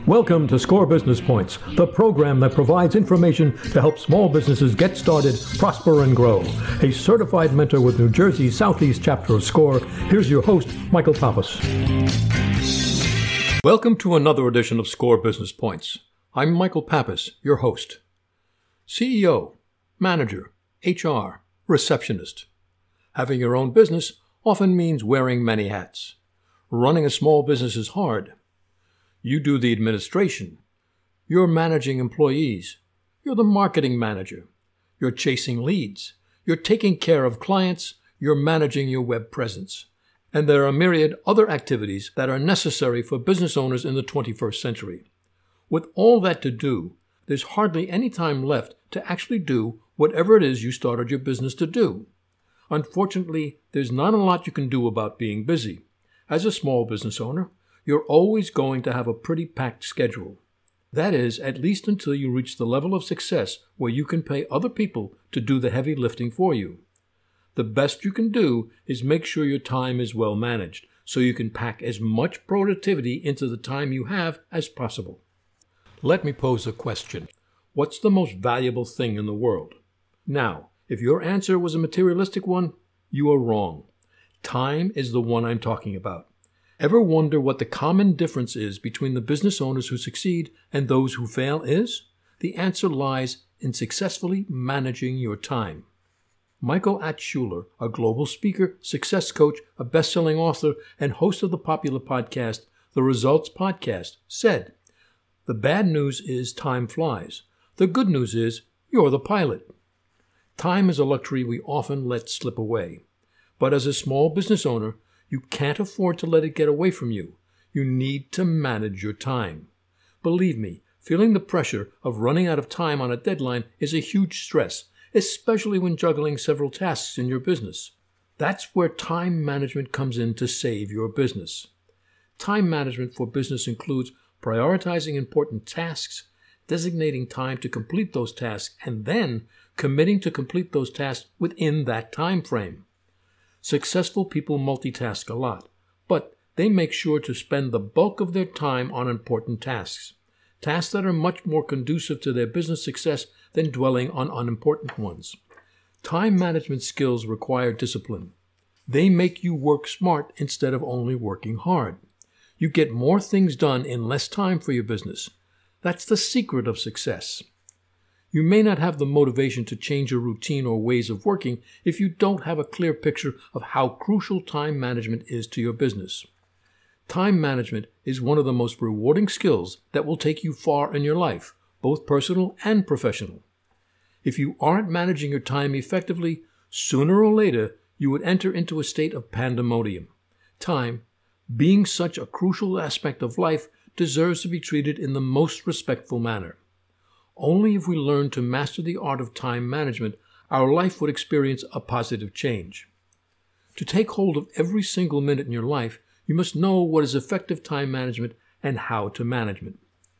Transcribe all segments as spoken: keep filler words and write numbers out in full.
Welcome to SCORE Business Points, the program that provides information to help small businesses get started, prosper, and grow. A certified mentor with New Jersey's Southeast chapter of SCORE, here's your host, Michael Pappas. Welcome to another edition of SCORE Business Points. I'm Michael Pappas, your host. C E O, manager, H R, receptionist. Having your own business often means wearing many hats. Running a small business is hard. You do the administration. You're managing employees. You're the marketing manager. You're chasing leads. You're taking care of clients. You're managing your web presence. And there are myriad other activities that are necessary for business owners in the twenty-first century. With all that to do, there's hardly any time left to actually do whatever it is you started your business to do. Unfortunately, there's not a lot you can do about being busy. As a small business owner, you're always going to have a pretty packed schedule. That is, at least until you reach the level of success where you can pay other people to do the heavy lifting for you. The best you can do is make sure your time is well managed, so you can pack as much productivity into the time you have as possible. Let me pose a question. What's the most valuable thing in the world? Now, if your answer was a materialistic one, you are wrong. Time is the one I'm talking about. Ever wonder what the common difference is between the business owners who succeed and those who fail is? The answer lies in successfully managing your time. Michael Altschuler, a global speaker, success coach, a best-selling author, and host of the popular podcast, The Results Podcast, said, "The bad news is time flies. The good news is you're the pilot." Time is a luxury we often let slip away. But as a small business owner, you can't afford to let it get away from you. You need to manage your time. Believe me, feeling the pressure of running out of time on a deadline is a huge stress, especially when juggling several tasks in your business. That's where time management comes in to save your business. Time management for business includes prioritizing important tasks, designating time to complete those tasks, and then committing to complete those tasks within that time frame. Successful people multitask a lot, but they make sure to spend the bulk of their time on important tasks, tasks that are much more conducive to their business success than dwelling on unimportant ones. Time management skills require discipline. They make you work smart instead of only working hard. You get more things done in less time for your business. That's the secret of success. You may not have the motivation to change your routine or ways of working if you don't have a clear picture of how crucial time management is to your business. Time management is one of the most rewarding skills that will take you far in your life, both personal and professional. If you aren't managing your time effectively, sooner or later you would enter into a state of pandemonium. Time, being such a crucial aspect of life, deserves to be treated in the most respectful manner. Only if we learn to master the art of time management, our life would experience a positive change. To take hold of every single minute in your life, you must know what is effective time management and how to manage it.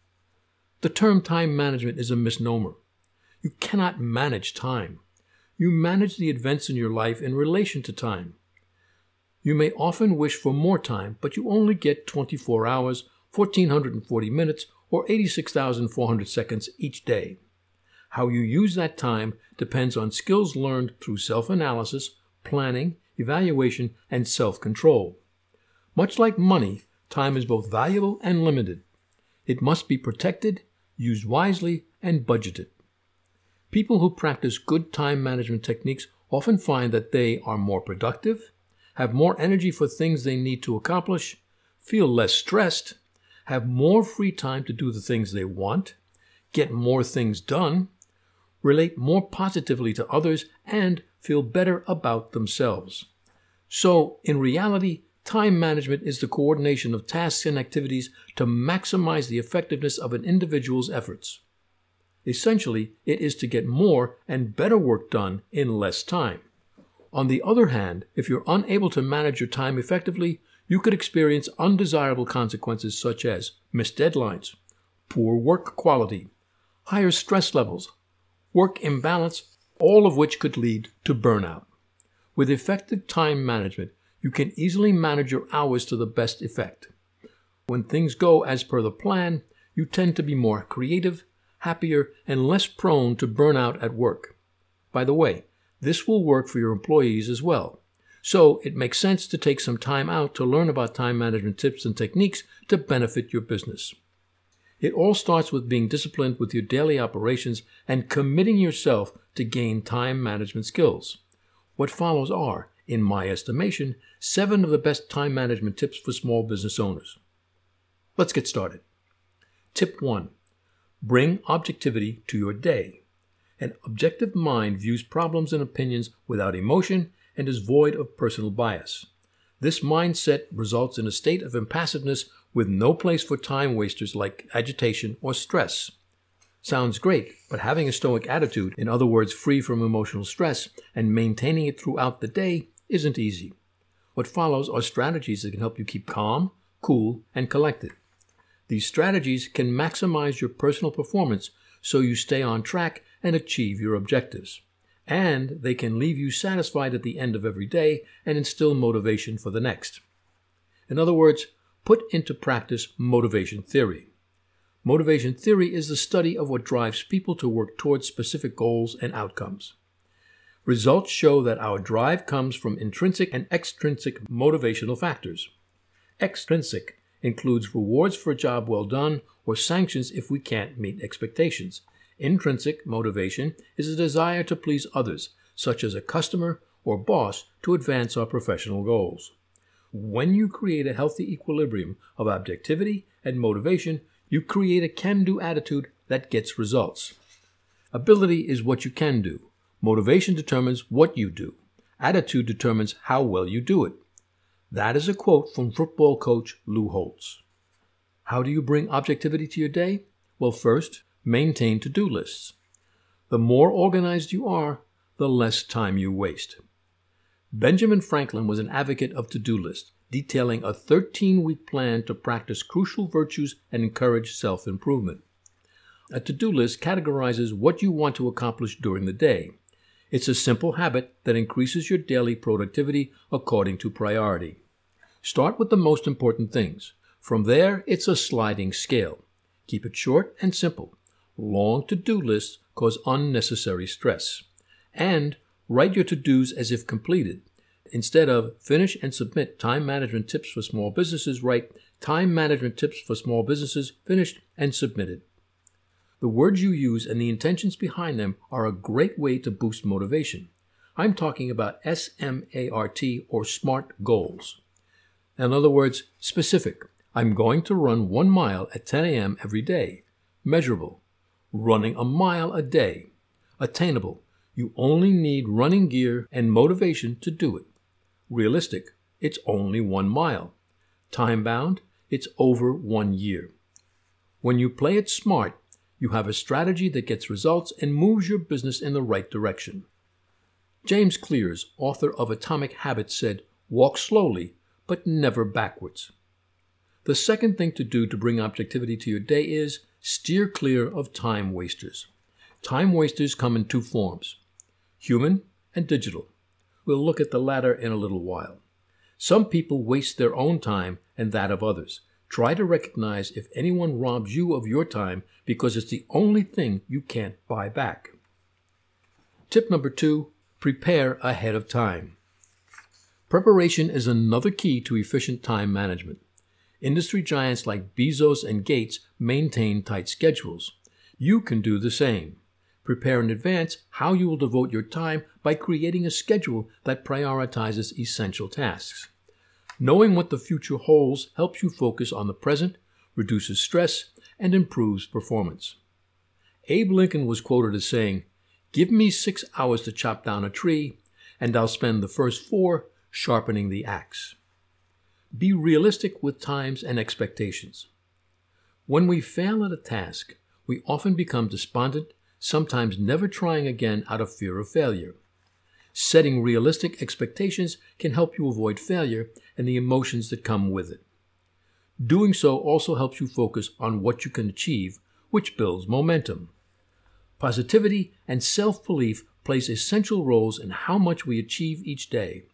The term time management is a misnomer. You cannot manage time. You manage the events in your life in relation to time. You may often wish for more time, but you only get twenty-four hours, one thousand four hundred forty minutes, or eighty-six thousand four hundred seconds each day. How you use that time depends on skills learned through self-analysis, planning, evaluation, and self-control. Much like money, time is both valuable and limited. It must be protected, used wisely, and budgeted. People who practice good time management techniques often find that they are more productive, have more energy for things they need to accomplish, feel less stressed, have more free time to do the things they want, get more things done, relate more positively to others, and feel better about themselves. So, in reality, time management is the coordination of tasks and activities to maximize the effectiveness of an individual's efforts. Essentially, it is to get more and better work done in less time. On the other hand, if you're unable to manage your time effectively, you could experience undesirable consequences such as missed deadlines, poor work quality, higher stress levels, work imbalance, all of which could lead to burnout. With effective time management, you can easily manage your hours to the best effect. When things go as per the plan, you tend to be more creative, happier, and less prone to burnout at work. By the way, this will work for your employees as well. So it makes sense to take some time out to learn about time management tips and techniques to benefit your business. It all starts with being disciplined with your daily operations and committing yourself to gain time management skills. What follows are, in my estimation, seven of the best time management tips for small business owners. Let's get started. Tip one. Bring objectivity to your day. An objective mind views problems and opinions without emotion and is void of personal bias. This mindset results in a state of impassiveness with no place for time wasters like agitation or stress. Sounds great, but having a stoic attitude, in other words, free from emotional stress, and maintaining it throughout the day isn't easy. What follows are strategies that can help you keep calm, cool, and collected. These strategies can maximize your personal performance so you stay on track and achieve your objectives. And they can leave you satisfied at the end of every day and instill motivation for the next. In other words, put into practice motivation theory. Motivation theory is the study of what drives people to work towards specific goals and outcomes. Results show that our drive comes from intrinsic and extrinsic motivational factors. Extrinsic includes rewards for a job well done or sanctions if we can't meet expectations. Intrinsic motivation is a desire to please others, such as a customer or boss, to advance our professional goals. When you create a healthy equilibrium of objectivity and motivation, you create a can-do attitude that gets results. Ability is what you can do. Motivation determines what you do. Attitude determines how well you do it. That is a quote from football coach Lou Holtz. How do you bring objectivity to your day? Well, first, maintain to-do lists. The more organized you are, the less time you waste. Benjamin Franklin was an advocate of to-do lists, detailing a thirteen-week plan to practice crucial virtues and encourage self-improvement. A to-do list categorizes what you want to accomplish during the day. It's a simple habit that increases your daily productivity according to priority. Start with the most important things. From there, it's a sliding scale. Keep it short and simple. Long to-do lists cause unnecessary stress. And write your to-dos as if completed. Instead of finish and submit time management tips for small businesses, write time management tips for small businesses finished and submitted. The words you use and the intentions behind them are a great way to boost motivation. I'm talking about S M A R T or SMART goals. In other words, specific. I'm going to run one mile at ten a.m. every day. Measurable. Running a mile a day. Attainable. You only need running gear and motivation to do it. Realistic. It's only one mile. Time-bound. It's over one year. When you play it smart, you have a strategy that gets results and moves your business in the right direction. James Clears, author of Atomic Habits, said, "Walk slowly, but never backwards." The second thing to do to bring objectivity to your day is steer clear of time wasters. Time wasters come in two forms, human and digital. We'll look at the latter in a little while. Some people waste their own time and that of others. Try to recognize if anyone robs you of your time because it's the only thing you can't buy back. Tip number two, prepare ahead of time. Preparation is another key to efficient time management. Industry giants like Bezos and Gates maintain tight schedules. You can do the same. Prepare in advance how you will devote your time by creating a schedule that prioritizes essential tasks. Knowing what the future holds helps you focus on the present, reduces stress, and improves performance. Abe Lincoln was quoted as saying, "Give me six hours to chop down a tree, and I'll spend the first four sharpening the axe." Be realistic with times and expectations. When we fail at a task, we often become despondent, sometimes never trying again out of fear of failure. Setting realistic expectations can help you avoid failure and the emotions that come with it. Doing so also helps you focus on what you can achieve, which builds momentum. Positivity and self-belief plays essential roles in how much we achieve each day.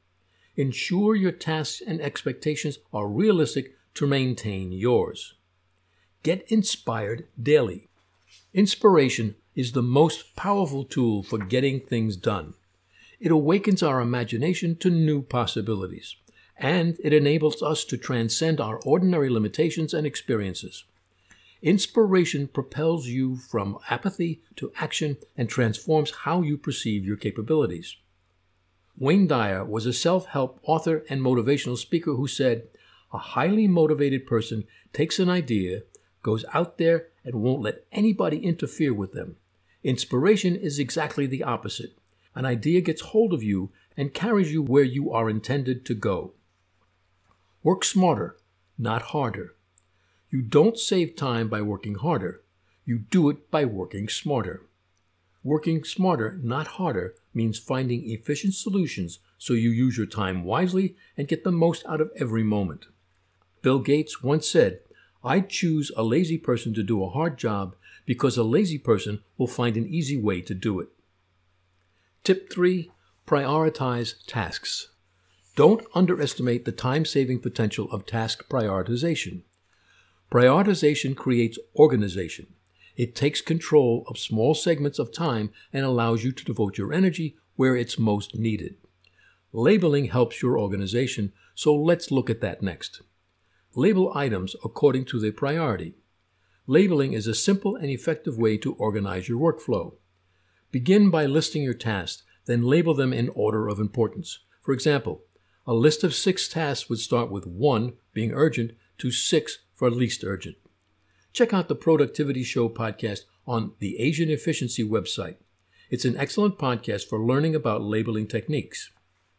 Ensure your tasks and expectations are realistic to maintain yours. Get inspired daily. Inspiration is the most powerful tool for getting things done. It awakens our imagination to new possibilities, and it enables us to transcend our ordinary limitations and experiences. Inspiration propels you from apathy to action and transforms how you perceive your capabilities. Wayne Dyer was a self-help author and motivational speaker who said, "A highly motivated person takes an idea, goes out there, and won't let anybody interfere with them. Inspiration is exactly the opposite. An idea gets hold of you and carries you where you are intended to go." Work smarter, not harder. You don't save time by working harder. You do it by working smarter. Working smarter, not harder, means finding efficient solutions so you use your time wisely and get the most out of every moment. Bill Gates once said, "I choose a lazy person to do a hard job because a lazy person will find an easy way to do it." Tip three, prioritize tasks. Don't underestimate the time-saving potential of task prioritization. Prioritization creates organization. It takes control of small segments of time and allows you to devote your energy where it's most needed. Labeling helps your organization, so let's look at that next. Label items according to their priority. Labeling is a simple and effective way to organize your workflow. Begin by listing your tasks, then label them in order of importance. For example, a list of six tasks would start with one being urgent to six for least urgent. Check out the Productivity Show podcast on the Asian Efficiency website. It's an excellent podcast for learning about labeling techniques.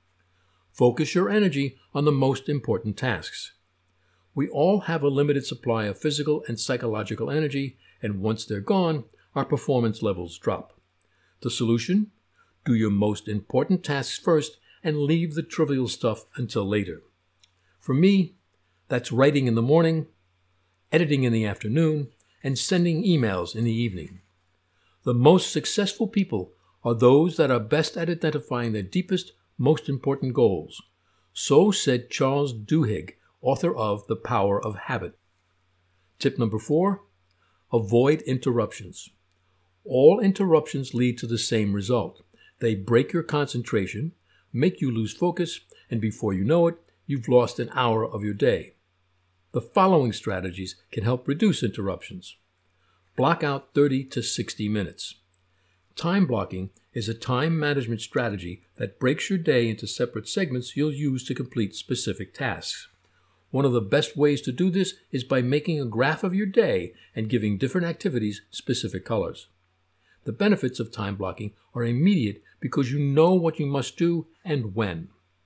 Focus your energy on the most important tasks. We all have a limited supply of physical and psychological energy, and once they're gone, our performance levels drop. The solution? Do your most important tasks first and leave the trivial stuff until later. For me, that's writing in the morning, editing in the afternoon, and sending emails in the evening. The most successful people are those that are best at identifying their deepest, most important goals. So said Charles Duhigg, author of The Power of Habit. Tip number four, avoid interruptions. All interruptions lead to the same result. They break your concentration, make you lose focus, and before you know it, you've lost an hour of your day. The following strategies can help reduce interruptions. Block out thirty to sixty minutes. Time blocking is a time management strategy that breaks your day into separate segments you'll use to complete specific tasks. One of the best ways to do this is by making a graph of your day and giving different activities specific colors. The benefits of time blocking are immediate because you know what you must do and when.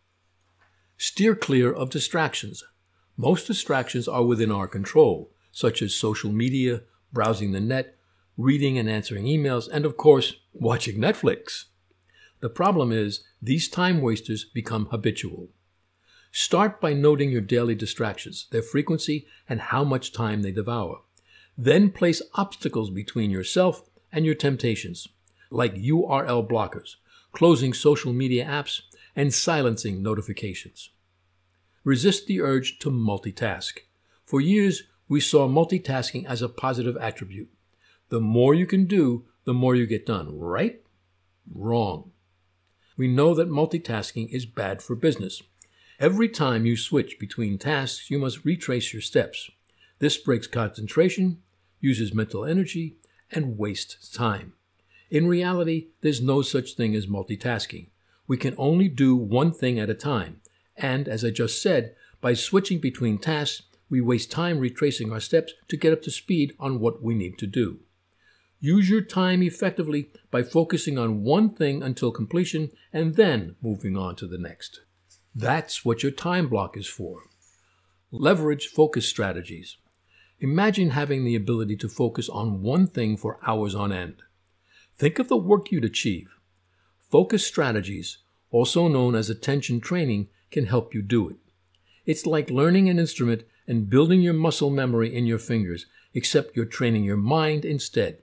Steer clear of distractions. Most distractions are within our control, such as social media, browsing the net, reading and answering emails, and of course, watching Netflix. The problem is, these time wasters become habitual. Start by noting your daily distractions, their frequency, and how much time they devour. Then place obstacles between yourself and your temptations, like U R L blockers, closing social media apps, and silencing notifications. Resist the urge to multitask. For years, we saw multitasking as a positive attribute. The more you can do, the more you get done, right? Wrong. We know that multitasking is bad for business. Every time you switch between tasks, you must retrace your steps. This breaks concentration, uses mental energy, and wastes time. In reality, there's no such thing as multitasking. We can only do one thing at a time. And, as I just said, by switching between tasks, we waste time retracing our steps to get up to speed on what we need to do. Use your time effectively by focusing on one thing until completion and then moving on to the next. That's what your time block is for. Leverage focus strategies. Imagine having the ability to focus on one thing for hours on end. Think of the work you'd achieve. Focus strategies, also known as attention training, can help you do it. It's like learning an instrument and building your muscle memory in your fingers, except you're training your mind instead.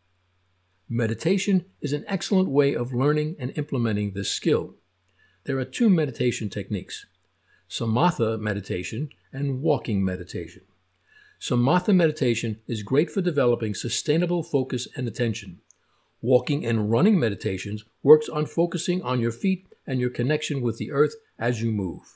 Meditation is an excellent way of learning and implementing this skill. There are two meditation techniques, samatha meditation and walking meditation. Samatha meditation is great for developing sustainable focus and attention. Walking and running meditations works on focusing on your feet and your connection with the earth as you move.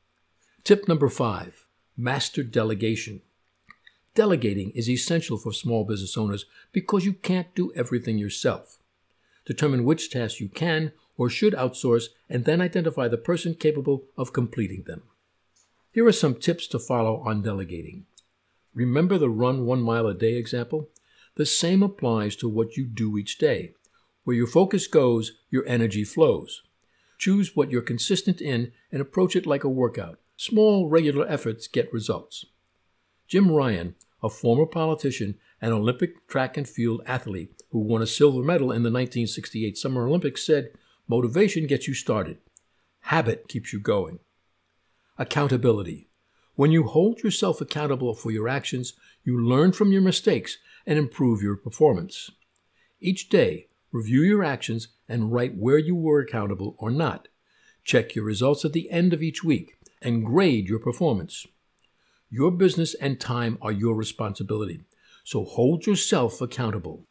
Tip number five, master delegation. Delegating is essential for small business owners because you can't do everything yourself. Determine which tasks you can or should outsource and then identify the person capable of completing them. Here are some tips to follow on delegating. Remember the run one mile a day example? The same applies to what you do each day. Where your focus goes, your energy flows. Choose what you're consistent in and approach it like a workout. Small, regular efforts get results. Jim Ryan, a former politician and Olympic track and field athlete who won a silver medal in the nineteen sixty-eight Summer Olympics, said, "Motivation gets you started. Habit keeps you going." Accountability. When you hold yourself accountable for your actions, you learn from your mistakes and improve your performance. Each day, review your actions and write where you were accountable or not. Check your results at the end of each week and grade your performance. Your business and time are your responsibility, so hold yourself accountable.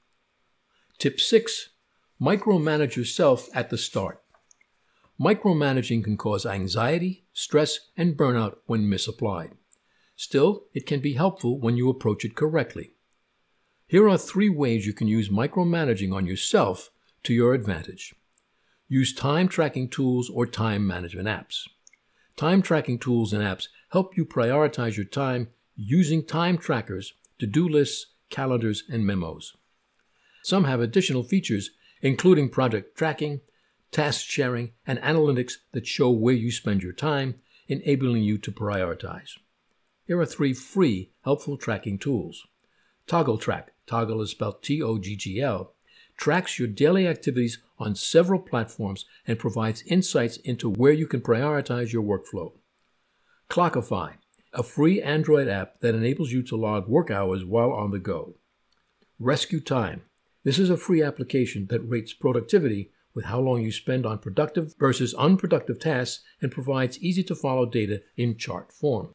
Tip six, micromanage yourself at the start. Micromanaging can cause anxiety, stress, and burnout when misapplied. Still, it can be helpful when you approach it correctly. Here are three ways you can use micromanaging on yourself to your advantage. Use time tracking tools or time management apps. Time tracking tools and apps help you prioritize your time using time trackers, to-do lists, calendars, and memos. Some have additional features, including project tracking, task sharing, and analytics that show where you spend your time, enabling you to prioritize. Here are three free, helpful tracking tools. ToggleTrack, Toggle is spelled T O G G L, tracks your daily activities on several platforms and provides insights into where you can prioritize your workflow. Clockify, a free Android app that enables you to log work hours while on the go. Rescue Time. This is a free application that rates productivity with how long you spend on productive versus unproductive tasks and provides easy-to-follow data in chart form.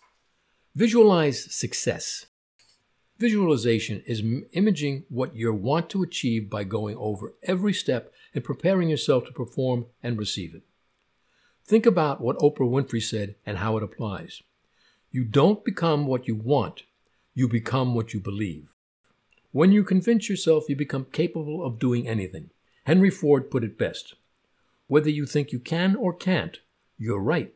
Visualize success. Visualization is imaging what you want to achieve by going over every step and preparing yourself to perform and receive it. Think about what Oprah Winfrey said and how it applies. You don't become what you want, you become what you believe. When you convince yourself, you become capable of doing anything. Henry Ford put it best. Whether you think you can or can't, you're right.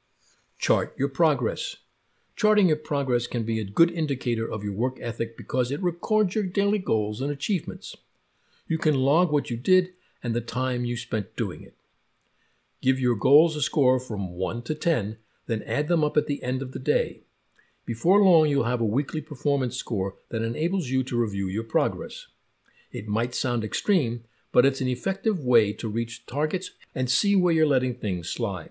Chart your progress. Charting your progress can be a good indicator of your work ethic because it records your daily goals and achievements. You can log what you did and the time you spent doing it. Give your goals a score from one to ten, then add them up at the end of the day. Before long, you'll have a weekly performance score that enables you to review your progress. It might sound extreme, but it's an effective way to reach targets and see where you're letting things slide.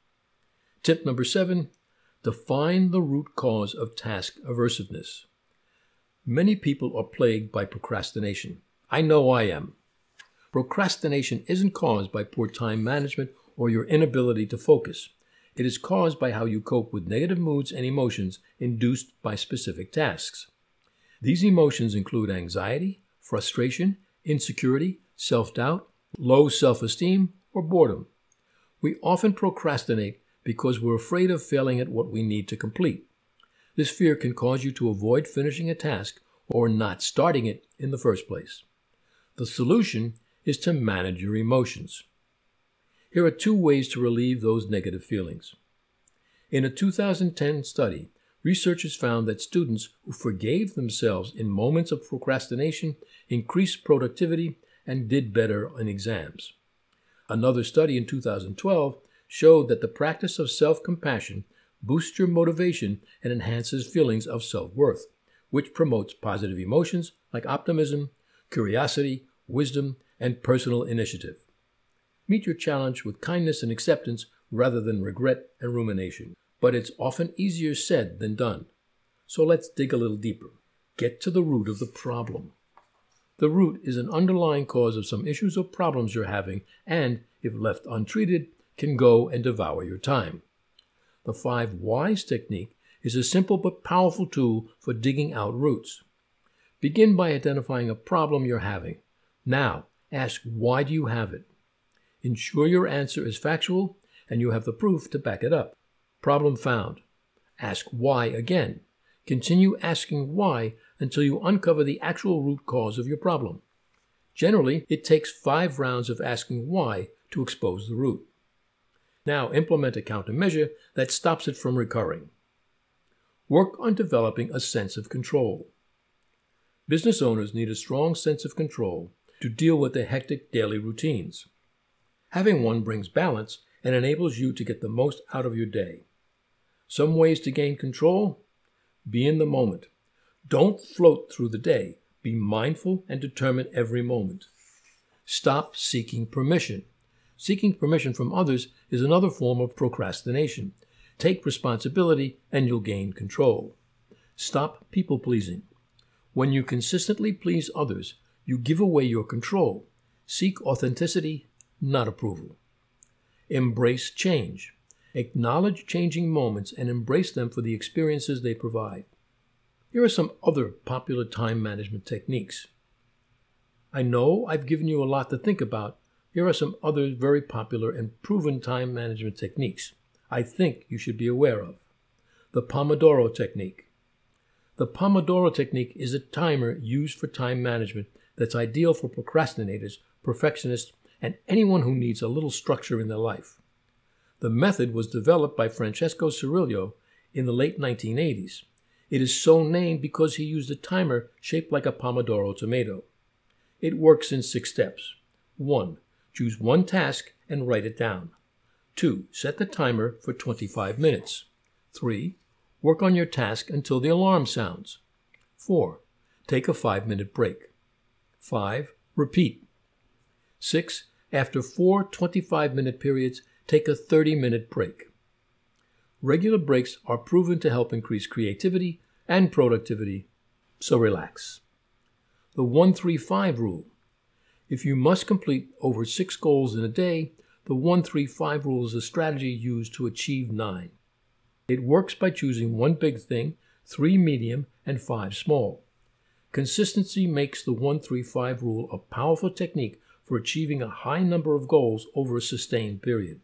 Tip number seven, define the root cause of task aversiveness. Many people are plagued by procrastination. I know I am. Procrastination isn't caused by poor time management or your inability to focus. It is caused by how you cope with negative moods and emotions induced by specific tasks. These emotions include anxiety, frustration, insecurity, self-doubt, low self-esteem, or boredom. We often procrastinate because we're afraid of failing at what we need to complete. This fear can cause you to avoid finishing a task or not starting it in the first place. The solution is to manage your emotions. Here are two ways to relieve those negative feelings. In a two thousand ten study, researchers found that students who forgave themselves in moments of procrastination increased productivity and did better in exams. Another study in two thousand twelve showed that the practice of self-compassion boosts your motivation and enhances feelings of self-worth, which promotes positive emotions like optimism, curiosity, wisdom, and personal initiative. Meet your challenge with kindness and acceptance rather than regret and rumination. But it's often easier said than done. So let's dig a little deeper. Get to the root of the problem. The root is an underlying cause of some issues or problems you're having and, if left untreated, can go and devour your time. The five whys technique is a simple but powerful tool for digging out roots. Begin by identifying a problem you're having. Now, ask why do you have it? Ensure your answer is factual and you have the proof to back it up. Problem found. Ask why again. Continue asking why until you uncover the actual root cause of your problem. Generally, it takes five rounds of asking why to expose the root. Now implement a countermeasure that stops it from recurring. Work on developing a sense of control. Business owners need a strong sense of control to deal with their hectic daily routines. Having one brings balance and enables you to get the most out of your day. Some ways to gain control? Be in the moment. Don't float through the day. Be mindful and determine every moment. Stop seeking permission. Seeking permission from others is another form of procrastination. Take responsibility and you'll gain control. Stop people-pleasing. When you consistently please others, you give away your control. Seek authenticity, not approval. Embrace change. Acknowledge changing moments and embrace them for the experiences they provide. Here are some other popular time management techniques. I know I've given you a lot to think about. Here are some other very popular and proven time management techniques I think you should be aware of. The Pomodoro Technique. The Pomodoro Technique is a timer used for time management that's ideal for procrastinators, perfectionists, and anyone who needs a little structure in their life. The method was developed by Francesco Cirillo in the late nineteen eighties. It is so named because he used a timer shaped like a Pomodoro tomato. It works in six steps. one. Choose one task and write it down. two. Set the timer for twenty-five minutes. three. Work on your task until the alarm sounds. four. Take a five-minute break. five. Repeat. six. After four twenty-five-minute periods, take a thirty-minute break. Regular breaks are proven to help increase creativity and productivity, so relax. The one three five rule. If you must complete over six goals in a day, the one three five rule is a strategy used to achieve nine. It works by choosing one big thing, three medium, and five small. Consistency makes the one three five rule a powerful technique for achieving a high number of goals over a sustained period.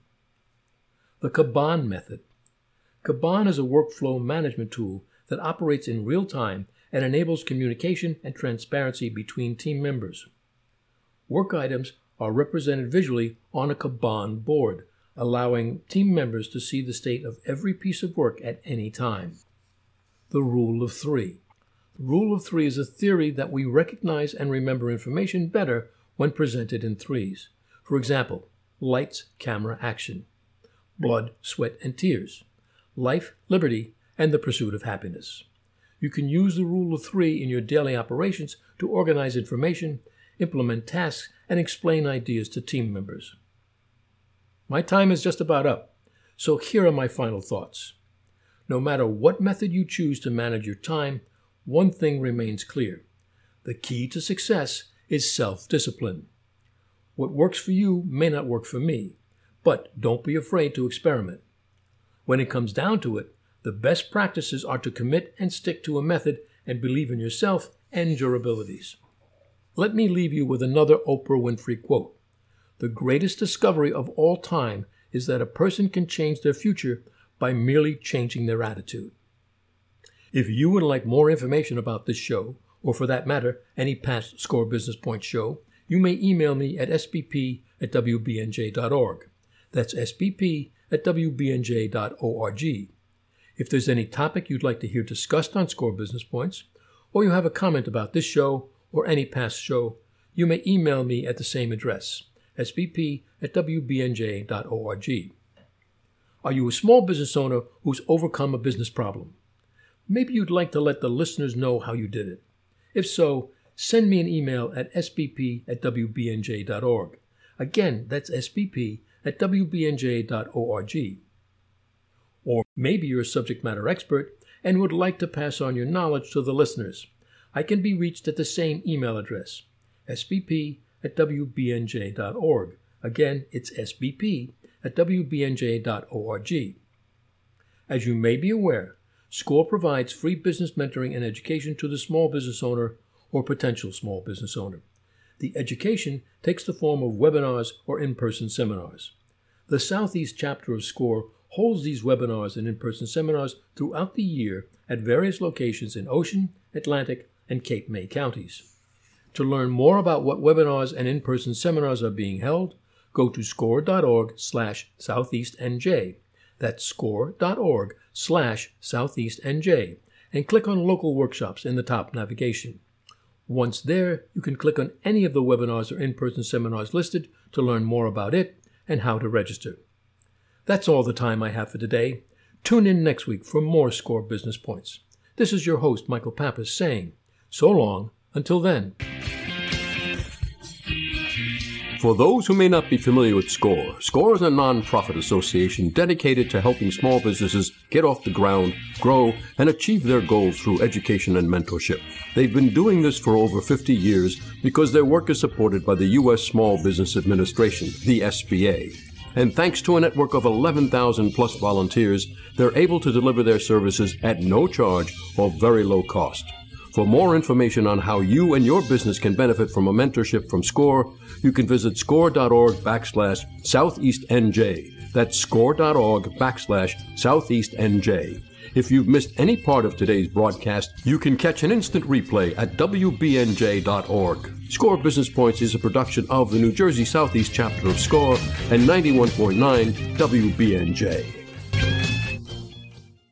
The Kanban method. Kanban is a workflow management tool that operates in real time and enables communication and transparency between team members. Work items are represented visually on a Kanban board, allowing team members to see the state of every piece of work at any time. The Rule of Three. The Rule of Three is a theory that we recognize and remember information better when presented in threes. For example, lights, camera, action. Blood, sweat, and tears. Life, liberty, and the pursuit of happiness. You can use the Rule of Three in your daily operations to organize information, implement tasks, and explain ideas to team members. My time is just about up, so here are my final thoughts. No matter what method you choose to manage your time, one thing remains clear. The key to success is self-discipline. What works for you may not work for me, but don't be afraid to experiment. When it comes down to it, the best practices are to commit and stick to a method and believe in yourself and your abilities. Let me leave you with another Oprah Winfrey quote. The greatest discovery of all time is that a person can change their future by merely changing their attitude. If you would like more information about this show, or for that matter, any past Score Business Points show, you may email me at s b p at w b n j dot org. That's s b p at w b n j dot org. If there's any topic you'd like to hear discussed on Score Business Points, or you have a comment about this show or any past show, you may email me at the same address, s b p at w b n j dot org. Are you a small business owner who's overcome a business problem? Maybe you'd like to let the listeners know how you did it. If so, send me an email at s b p at w b n j dot org. Again, that's s b p at w b n j dot org. Or maybe you're a subject matter expert and would like to pass on your knowledge to the listeners. I can be reached at the same email address, s b p at w b n j dot org. Again, it's s b p at w b n j dot org. As you may be aware, SCORE provides free business mentoring and education to the small business owner or potential small business owner. The education takes the form of webinars or in-person seminars. The Southeast chapter of SCORE holds these webinars and in-person seminars throughout the year at various locations in Ocean, Atlantic, and Cape May counties. To learn more about what webinars and in-person seminars are being held, go to score.org slash southeastnj. That's score.org slash southeastnj, and click on Local Workshops in the top navigation. Once there, you can click on any of the webinars or in-person seminars listed to learn more about it and how to register. That's all the time I have for today. Tune in next week for more SCORE Business Points. This is your host, Michael Pappas, saying, so long, until then. For those who may not be familiar with SCORE, SCORE is a non-profit association dedicated to helping small businesses get off the ground, grow, and achieve their goals through education and mentorship. They've been doing this for over fifty years because their work is supported by the U S Small Business Administration, the S B A. And thanks to a network of eleven thousand plus volunteers, they're able to deliver their services at no charge or very low cost. For more information on how you and your business can benefit from a mentorship from SCORE, you can visit score.org backslash southeastnj. That's score.org backslash southeastnj. If you've missed any part of today's broadcast, you can catch an instant replay at w b n j dot org. SCORE Business Points is a production of the New Jersey Southeast chapter of SCORE and ninety-one point nine W B N J.